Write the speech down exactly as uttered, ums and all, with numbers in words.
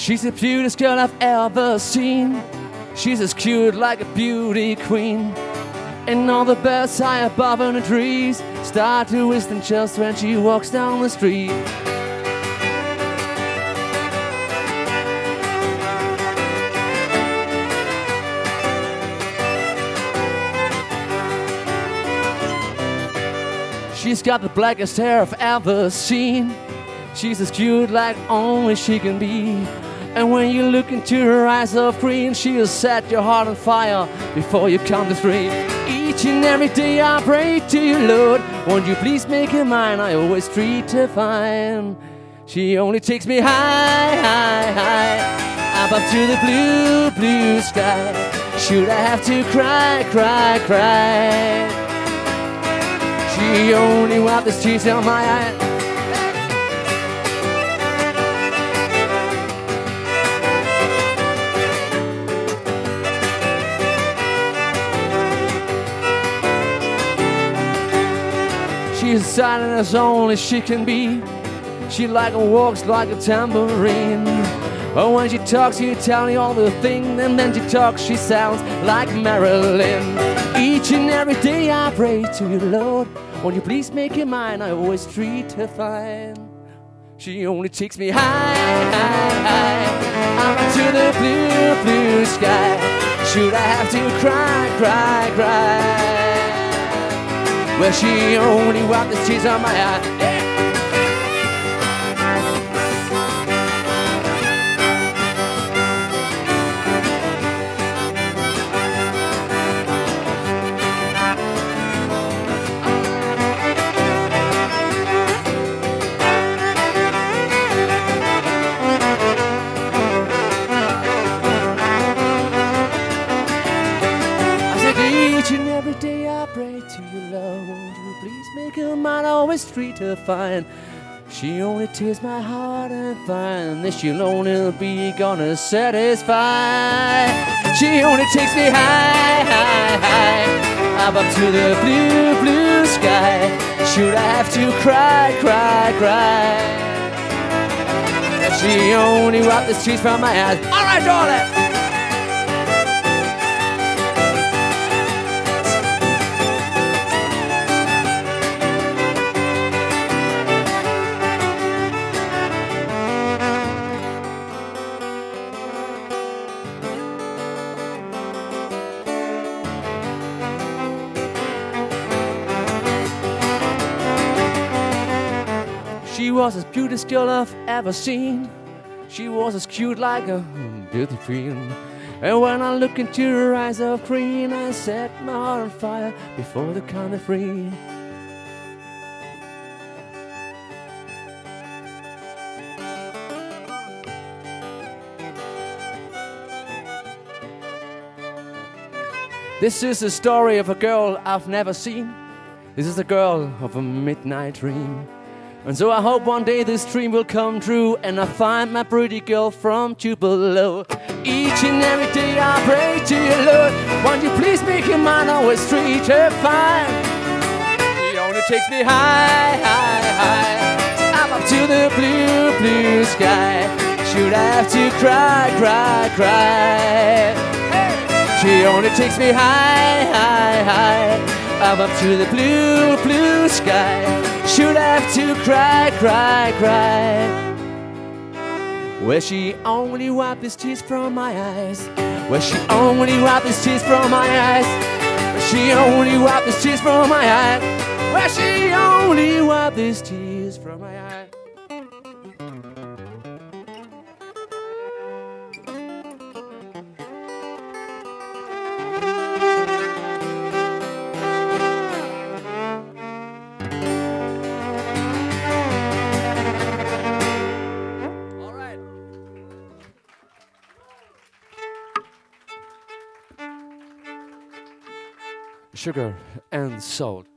She's the cutest girl I've ever seen. She's as cute like a beauty queen. And all the birds high above in the trees start to whistle just when she walks down the street. She's got the blackest hair I've ever seen. She's as cute like only she can be. And when you look into her eyes of green, she'll set your heart on fire before you count to three. Each and every day I pray to you, Lord, won't you please make her mine? I always treat her fine. She only takes me high, high, high, up, up to the blue, blue sky. Should I have to cry, cry, cry? She only wiped the tears on my eyes. She's silent as only she can be. She like walks like a tambourine. But when she talks, you tell me all the things, and then she talks, she sounds like Marilyn. Each and every day I pray to you, Lord, won't you please make her mine? I always treat her fine. She only takes me high, high, high, up to the blue, blue sky. Should I have to cry, cry, cry? Well, she only wiped the tears on my eye. Yeah. Each and every day I pray to you, Lord, won't you please make her mine? I always treat her fine. She only tears my heart and find that she'll only be gonna satisfy. She only takes me high, high, high, up, up to the blue, blue sky. Should I have to cry, cry, cry? She only wiped the tears from my eyes. All right, darling. She was as cutest girl I've ever seen. She was as cute like a beauty queen. And when I look into her eyes of green, I set my heart on fire before the count of three. This is the story of a girl I've never seen. This is the girl of a midnight dream. And so I hope one day this dream will come true, and I find my pretty girl from Tupelo. Each and every day I pray to you, Lord, won't you please make her mine? Always treat her fine. She only takes me high, high, high, up, up to the blue, blue sky. Should I have to cry, cry, cry? She only takes me high, high, high, up, up to the blue, blue sky. Should I have to cry, cry, cry? Where she only wiped these tears from my eyes. Where she only wiped these tears from my eyes. Where she only wiped these tears from my eyes. Where she only wiped these tears from my eyes. Sugar and salt.